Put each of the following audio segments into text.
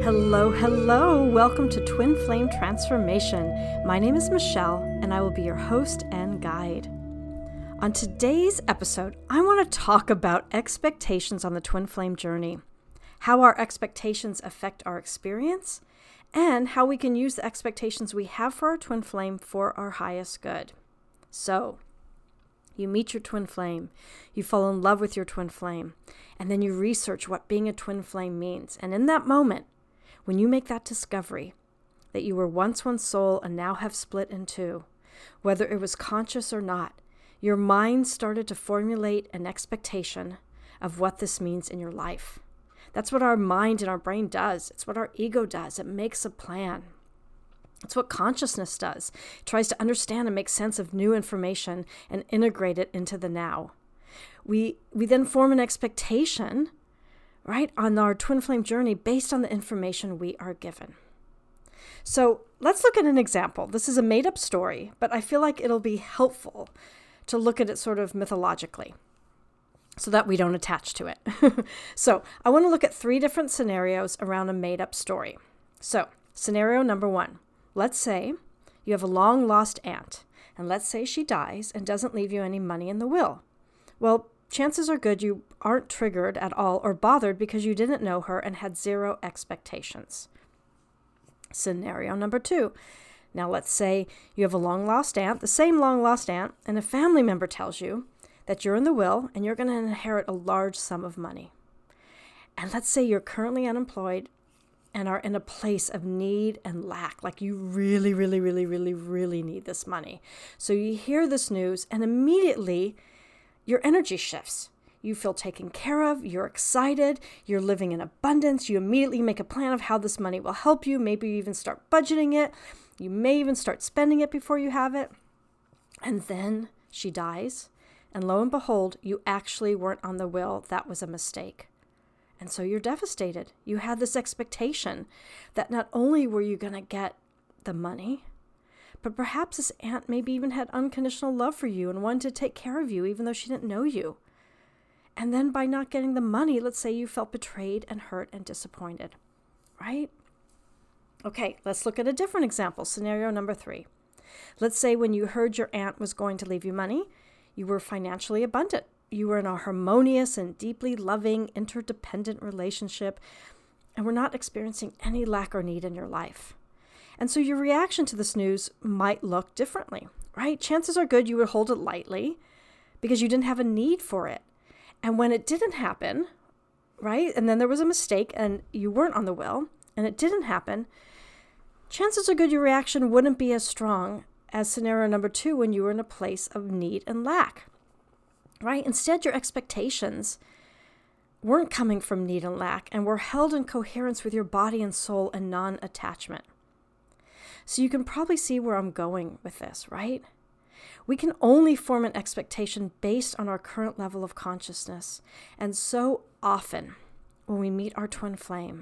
Hello, hello. Welcome to Twin Flame Transformation. My name is Michelle, and I will be your host and guide. On today's episode, I want to talk about expectations on the twin flame journey, how our expectations affect our experience, and how we can use the expectations we have for our twin flame for our highest good. So, you meet your twin flame, you fall in love with your twin flame, and then you research what being a twin flame means. And in that moment, when you make that discovery that you were once one soul and now have split in two, whether it was conscious or not, your mind started to formulate an expectation of what this means in your life. That's what our mind and our brain does. It's what our ego does. It makes a plan. It's what consciousness does. It tries to understand and make sense of new information and integrate it into the now. We then form an expectation, right, on our twin flame journey based on the information we are given. So let's look at an example. This is a made-up story, but I feel like it'll be helpful to look at it sort of mythologically so that we don't attach to it. So I want to look at 3 different scenarios around a made-up story. So scenario number 1, let's say you have a long-lost aunt, and let's say she dies and doesn't leave you any money in the will. Well, chances are good you aren't triggered at all or bothered because you didn't know her and had 0 expectations. Scenario number 2. Now let's say you have a long-lost aunt, the same long-lost aunt, and a family member tells you that you're in the will and you're going to inherit a large sum of money. And let's say you're currently unemployed and are in a place of need and lack, like you really, really, really, really, really need this money. So you hear this news and immediately your energy shifts. You feel taken care of, you're excited, you're living in abundance, you immediately make a plan of how this money will help you. Maybe you even start budgeting it. You may even start spending it before you have it. And then she dies, and lo and behold, you actually weren't on the will. That was a mistake. And so you're devastated. You had this expectation that not only were you going to get the money, but perhaps this aunt maybe even had unconditional love for you and wanted to take care of you even though she didn't know you. And then by not getting the money, let's say you felt betrayed and hurt and disappointed, right? Okay, let's look at a different example, scenario number 3. Let's say when you heard your aunt was going to leave you money, you were financially abundant. You were in a harmonious and deeply loving, interdependent relationship, and were not experiencing any lack or need in your life. And so your reaction to this news might look differently, right? Chances are good you would hold it lightly because you didn't have a need for it. And when it didn't happen, right, and then there was a mistake and you weren't on the will and it didn't happen, chances are good your reaction wouldn't be as strong as scenario number 2 when you were in a place of need and lack, right? Instead, your expectations weren't coming from need and lack and were held in coherence with your body and soul and non-attachment. So you can probably see where I'm going with this, right? We can only form an expectation based on our current level of consciousness. And so often when we meet our twin flame,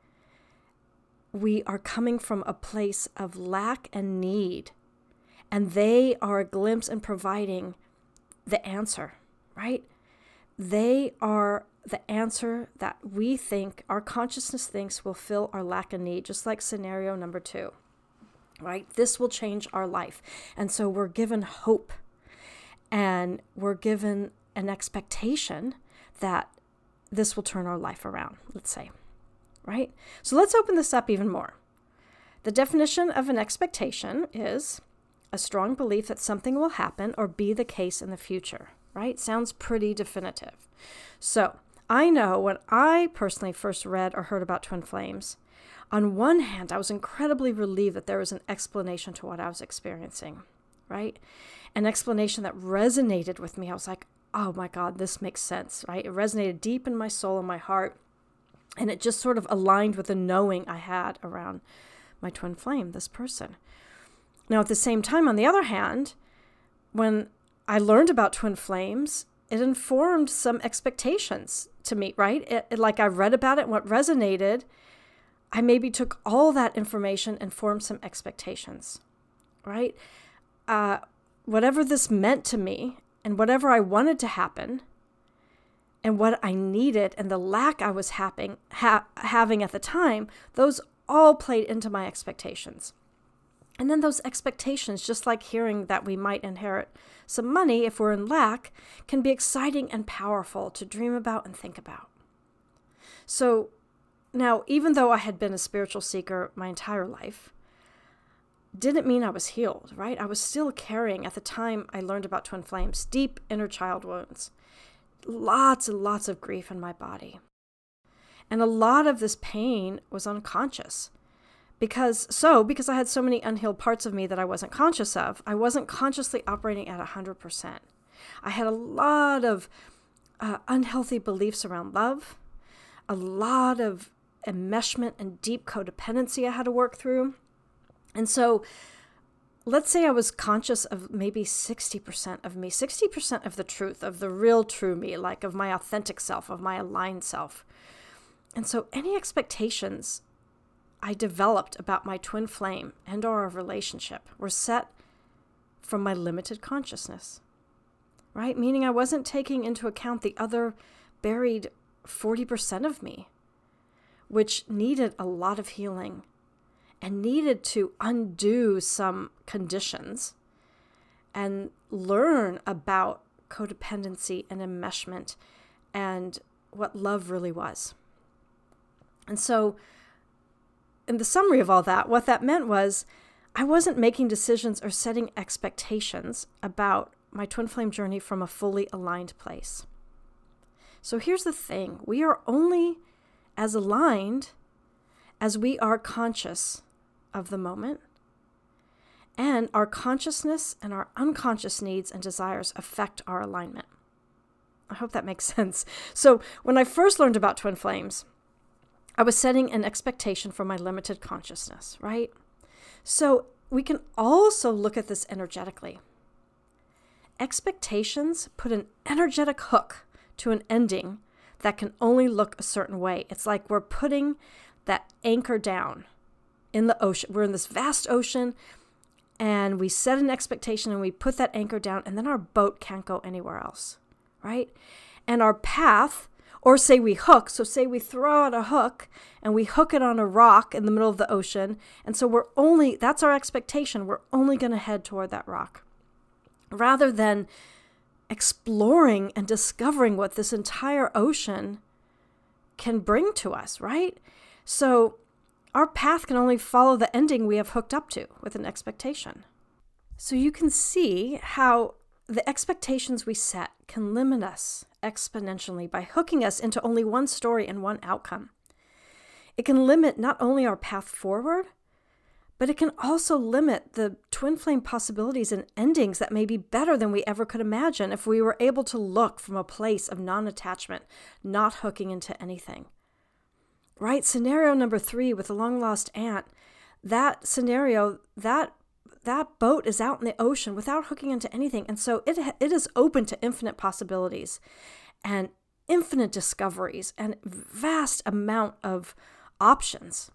we are coming from a place of lack and need, and they are a glimpse in providing the answer, right? They are the answer that we think, our consciousness thinks will fill our lack and need, just like scenario number 2. Right? This will change our life. And so we're given hope and we're given an expectation that this will turn our life around, let's say, right? So let's open this up even more. The definition of an expectation is a strong belief that something will happen or be the case in the future, right? Sounds pretty definitive. So I know when I personally first read or heard about twin flames, on one hand, I was incredibly relieved that there was an explanation to what I was experiencing, right? An explanation that resonated with me. I was like, oh my God, this makes sense, right? It resonated deep in my soul and my heart, and it just sort of aligned with the knowing I had around my twin flame, this person. Now, at the same time, on the other hand, when I learned about twin flames, it informed some expectations to me, right? Like I read about it, and what resonated, I maybe took all that information and formed some expectations, right? Whatever this meant to me and whatever I wanted to happen, and what I needed and the lack I was having at the time, those all played into my expectations. And then those expectations, just like hearing that we might inherit some money if we're in lack, can be exciting and powerful to dream about and think about. So now, even though I had been a spiritual seeker my entire life, didn't mean I was healed, right? I was still carrying, at the time I learned about twin flames, deep inner child wounds, lots and lots of grief in my body. And a lot of this pain was unconscious. Because I had so many unhealed parts of me that I wasn't conscious of, I wasn't consciously operating at 100%. I had a lot of unhealthy beliefs around love, a lot of enmeshment and deep codependency I had to work through. And so let's say I was conscious of maybe 60% of me, 60% of the truth, of the real true me, like of my authentic self, of my aligned self. And so any expectations I developed about my twin flame and or our relationship were set from my limited consciousness, right? Meaning I wasn't taking into account the other buried 40% of me, which needed a lot of healing and needed to undo some conditions and learn about codependency and enmeshment and what love really was. And so in the summary of all that, what that meant was I wasn't making decisions or setting expectations about my twin flame journey from a fully aligned place. So here's the thing. We are only as aligned as we are conscious of the moment, and our consciousness and our unconscious needs and desires affect our alignment. I hope that makes sense. So when I first learned about twin flames, I was setting an expectation for my limited consciousness, right? So we can also look at this energetically. Expectations put an energetic hook to an ending that can only look a certain way. It's like we're putting that anchor down in the ocean. We're in this vast ocean, and we set an expectation and we put that anchor down, and then our boat can't go anywhere else, right? And our path, or say we hook, so say we throw out a hook and we hook it on a rock in the middle of the ocean, and so that's our expectation, we're only going to head toward that rock, rather than exploring and discovering what this entire ocean can bring to us, right? So our path can only follow the ending we have hooked up to with an expectation. So you can see how the expectations we set can limit us exponentially by hooking us into only one story and one outcome. It can limit not only our path forward, but it can also limit the twin flame possibilities and endings that may be better than we ever could imagine if we were able to look from a place of non-attachment, not hooking into anything. Right? Scenario number 3 with the long-lost aunt, that scenario, that boat is out in the ocean without hooking into anything. And so it is open to infinite possibilities and infinite discoveries and vast amount of options,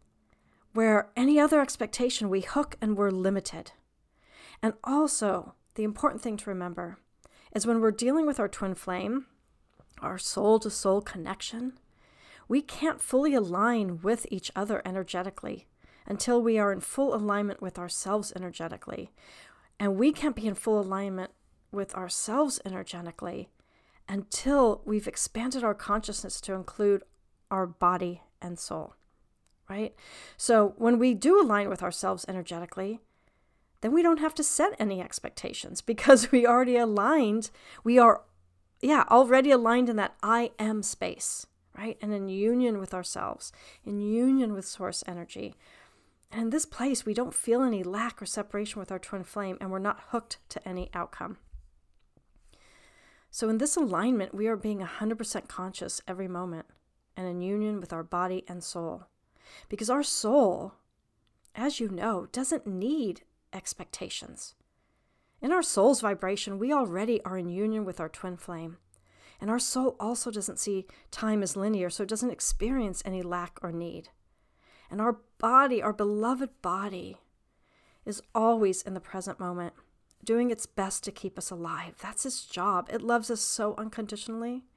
where any other expectation we hook and we're limited. And also, the important thing to remember is when we're dealing with our twin flame, our soul-to-soul connection, we can't fully align with each other energetically until we are in full alignment with ourselves energetically. And we can't be in full alignment with ourselves energetically until we've expanded our consciousness to include our body and soul, right? So when we do align with ourselves energetically, then we don't have to set any expectations because we already aligned. We are, already aligned in that I am space, right? And in union with ourselves, in union with source energy. And in this place, we don't feel any lack or separation with our twin flame, and we're not hooked to any outcome. So in this alignment, we are being 100% conscious every moment and in union with our body and soul. Because our soul, as you know, doesn't need expectations. In our soul's vibration, we already are in union with our twin flame. And our soul also doesn't see time as linear, so it doesn't experience any lack or need. And our body, our beloved body, is always in the present moment, doing its best to keep us alive. That's its job. It loves us so unconditionally.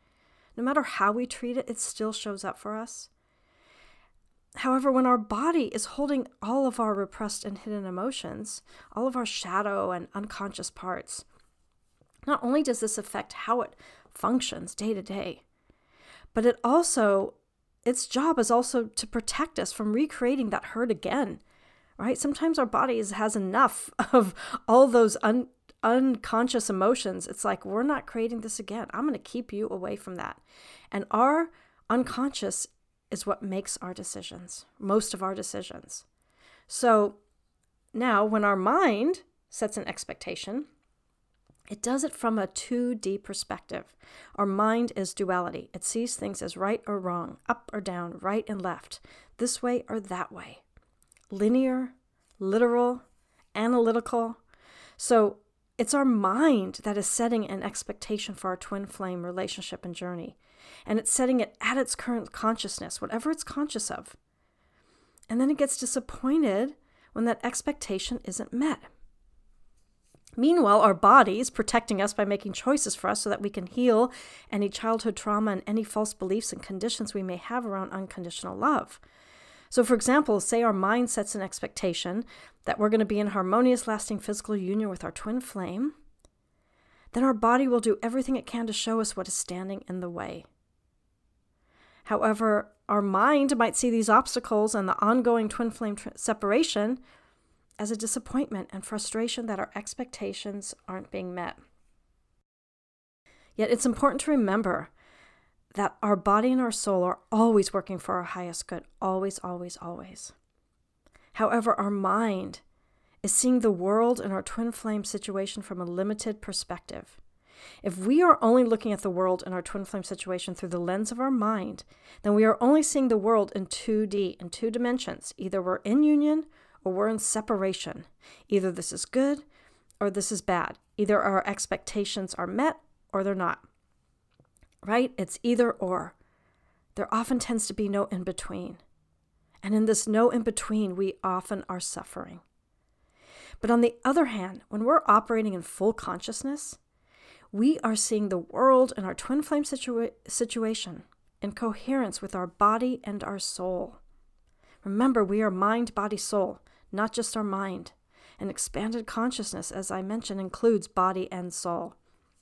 No matter how we treat it, it still shows up for us. However, when our body is holding all of our repressed and hidden emotions, all of our shadow and unconscious parts, not only does this affect how it functions day to day, but its job is also to protect us from recreating that hurt again, right? Sometimes our body has enough of all those unconscious emotions. It's like, we're not creating this again. I'm going to keep you away from that. And our unconscious is what makes our decisions, most of our decisions. So now when our mind sets an expectation, it does it from a 2D perspective. Our mind is duality. It sees things as right or wrong, up or down, right and left, this way or that way. Linear, literal, analytical. So it's our mind that is setting an expectation for our twin flame relationship and journey. And it's setting it at its current consciousness, whatever it's conscious of. And then it gets disappointed when that expectation isn't met. Meanwhile, our body is protecting us by making choices for us so that we can heal any childhood trauma and any false beliefs and conditions we may have around unconditional love. So, for example, say our mind sets an expectation that we're going to be in harmonious, lasting physical union with our twin flame, then our body will do everything it can to show us what is standing in the way. However, our mind might see these obstacles and the ongoing twin flame separation as a disappointment and frustration that our expectations aren't being met. Yet it's important to remember that our body and our soul are always working for our highest good, always, always, always. However, our mind is seeing the world and our twin flame situation from a limited perspective. If we are only looking at the world and our twin flame situation through the lens of our mind, then we are only seeing the world in 2D, in 2 dimensions. Either we're in union or we're in separation. Either this is good or this is bad. Either our expectations are met or they're not. Right? It's either or. There often tends to be no in between. And in this no in between, we often are suffering. But on the other hand, when we're operating in full consciousness, we are seeing the world and our twin flame situation in coherence with our body and our soul. Remember, we are mind, body, soul, not just our mind. And expanded consciousness, as I mentioned, includes body and soul.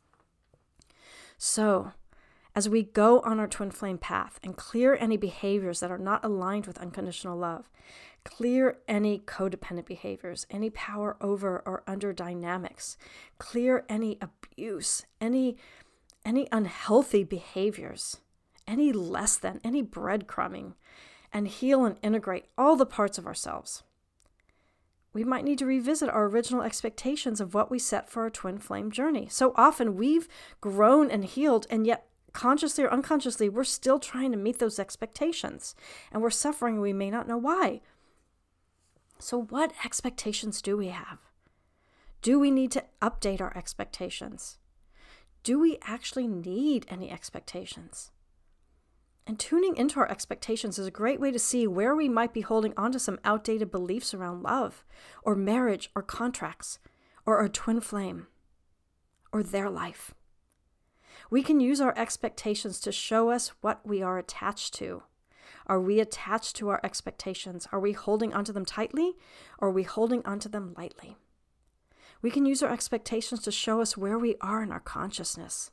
So, as we go on our twin flame path and clear any behaviors that are not aligned with unconditional love, clear any codependent behaviors, any power over or under dynamics, clear any abuse, any unhealthy behaviors, any less than, any breadcrumbing, and heal and integrate all the parts of ourselves. We might need to revisit our original expectations of what we set for our twin flame journey. So often we've grown and healed, and yet consciously or unconsciously, we're still trying to meet those expectations. And we're suffering, and we may not know why. So what expectations do we have? Do we need to update our expectations? Do we actually need any expectations? And tuning into our expectations is a great way to see where we might be holding on to some outdated beliefs around love, or marriage, or contracts, or our twin flame, or their life. We can use our expectations to show us what we are attached to. Are we attached to our expectations? Are we holding onto them tightly, or are we holding onto them lightly? We can use our expectations to show us where we are in our consciousness.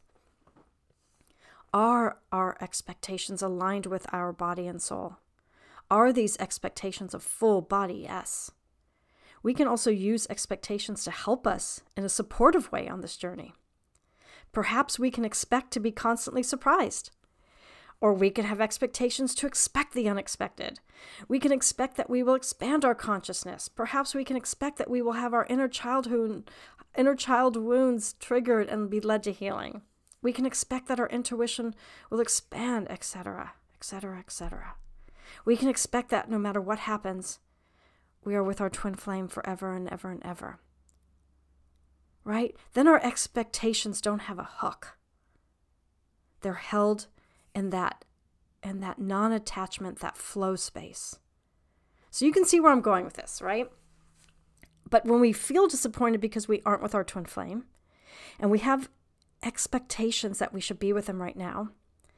Are our expectations aligned with our body and soul? Are these expectations a full body yes? We can also use expectations to help us in a supportive way on this journey. Perhaps we can expect to be constantly surprised. Or we can have expectations to expect the unexpected. We can expect that we will expand our consciousness. Perhaps we can expect that we will have our inner child wounds triggered and be led to healing. We can expect that our intuition will expand, etc., etc., etc. We can expect that no matter what happens, we are with our twin flame forever and ever and ever. Right? Then our expectations don't have a hook. They're held in that non-attachment, that flow space. So you can see where I'm going with this, right? But when we feel disappointed because we aren't with our twin flame, and we have expectations that we should be with them right now,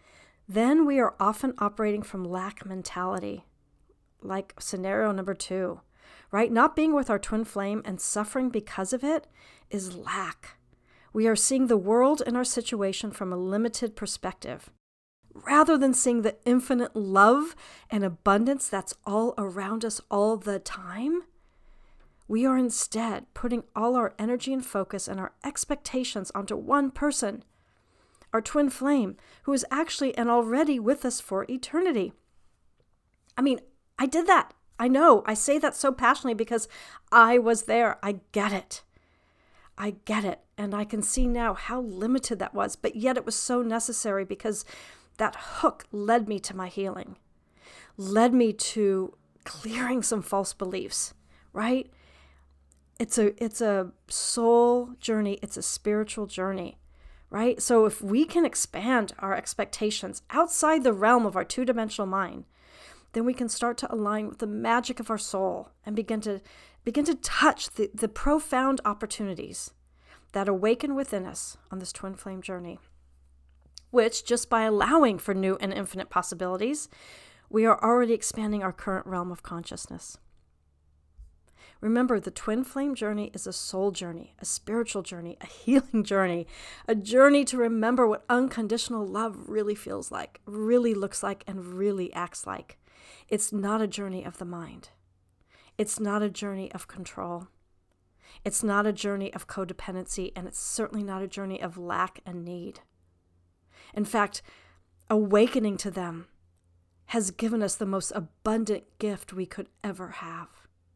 then we are often operating from lack mentality, like scenario number 2, right? Not being with our twin flame and suffering because of it is lack. We are seeing the world and our situation from a limited perspective, rather than seeing the infinite love and abundance that's all around us all the time. We are instead putting all our energy and focus and our expectations onto one person, our twin flame, who is actually and already with us for eternity. I mean, I did that. I know. I say that so passionately because I was there. I get it. I get it. And I can see now how limited that was, but yet it was so necessary because that hook led me to my healing, led me to clearing some false beliefs, right? It's a soul journey. It's a spiritual journey, right? So if we can expand our expectations outside the realm of our two-dimensional mind, then we can start to align with the magic of our soul and begin to touch the profound opportunities that awaken within us on this twin flame journey, which just by allowing for new and infinite possibilities, we are already expanding our current realm of consciousness. Remember, the twin flame journey is a soul journey, a spiritual journey, a healing journey, a journey to remember what unconditional love really feels like, really looks like, and really acts like. It's not a journey of the mind. It's not a journey of control. It's not a journey of codependency, and it's certainly not a journey of lack and need. In fact, awakening to them has given us the most abundant gift we could ever have.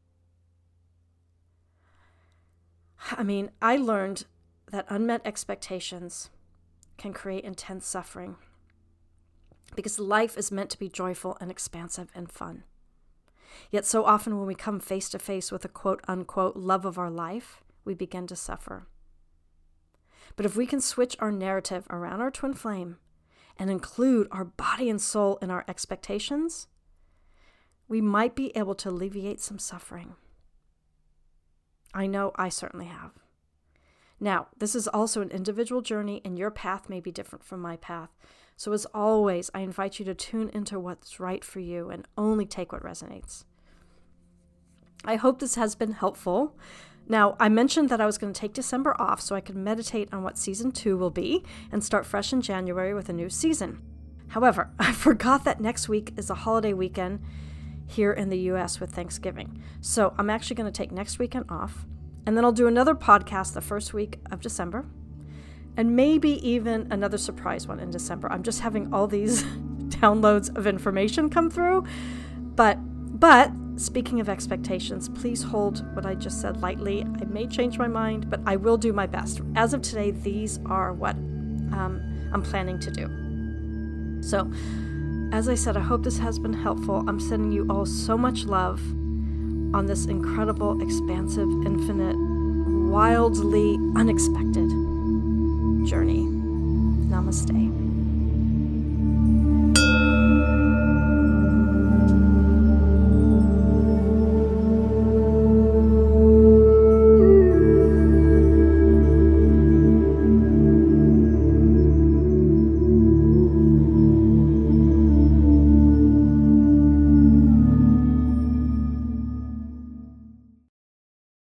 I mean, I learned that unmet expectations can create intense suffering because life is meant to be joyful and expansive and fun. Yet so often when we come face to face with a quote-unquote love of our life, we begin to suffer. But if we can switch our narrative around our twin flame and include our body and soul in our expectations, we might be able to alleviate some suffering. I know I certainly have. Now, this is also an individual journey, and your path may be different from my path. So as always, I invite you to tune into what's right for you and only take what resonates. I hope this has been helpful. Now, I mentioned that I was going to take December off so I could meditate on what season 2 will be and start fresh in January with a new season. However, I forgot that next week is a holiday weekend here in the US with Thanksgiving. So I'm actually going to take next weekend off, and then I'll do another podcast the first week of December, and maybe even another surprise one in December. I'm just having all these downloads of information come through. But speaking of expectations, please hold what I just said lightly. I may change my mind, but I will do my best. As of today, these are what I'm planning to do. So, as I said, I hope this has been helpful. I'm sending you all so much love on this incredible, expansive, infinite, wildly unexpected journey. Namaste.